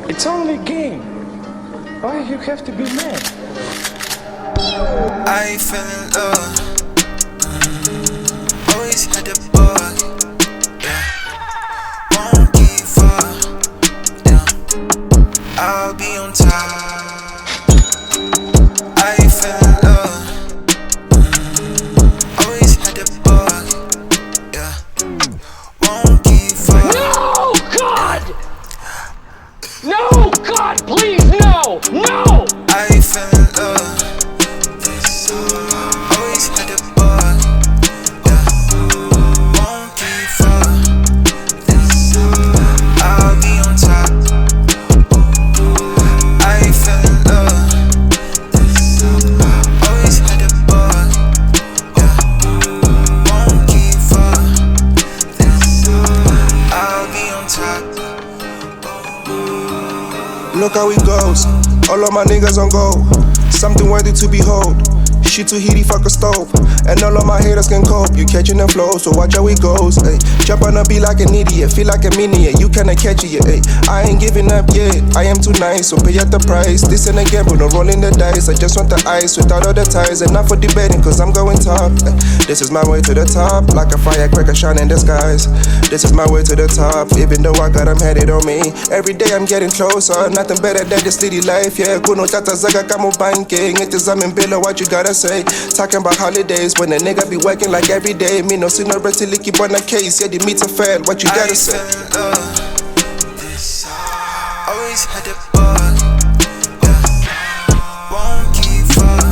It's only a game. Why you have to be mad? I fell in love. Always had the bug. Yeah. Won't give up. Yeah. I'll be on top. I fell in love. Always had the bug. Yeah. Won't give up. No, God! No, God, please, no! No! I fell in love. Always had the bug. Yeah. Won't give up. I'll be on top. I fell in love. Always had the bug. Yeah. Won't give up. I'll be on top. Look how it goes, all of my niggas on go. Something worthy to behold. Shit too heaty, fuck a stove. And all of my haters can cope. You catching the flow, so watch how it goes. Ay. Jump on a beat like an idiot, feel like a minion. You cannot catch it yet. Ay. I ain't giving up yet. I am too nice, so pay at the price. This ain't a gamble, no rolling the dice. I just want the ice without all the ties. And not for debating, cause I'm going top. Ay. This is my way to the top, like a firecracker shine in the skies. This is my way to the top, even though I got them headed on me. Every day I'm getting closer, nothing better than this city life. Yeah, kuno tata zaga kamo banking. It is I'm in Billa, what you gotta say? Talking about holidays when a nigga be working like every day. Me no seniority, keep on the case. Yeah, the meter fail, what you gotta say? Always had the bug. Yeah. Won't give up.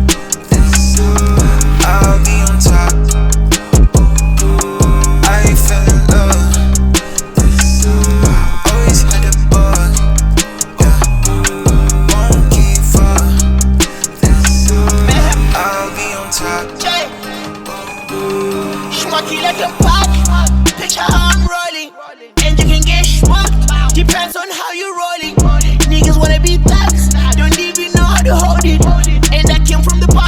I'll be on top. I fell in love. Always had the bug. Yeah. Won't give up. I'll be on top. Schmucky like a pack. Picture how I'm rolling. And you can get schmucked. Depends on how you rolling. Niggas wanna be thugs. Don't even know how to hold it. And that came from the bottom.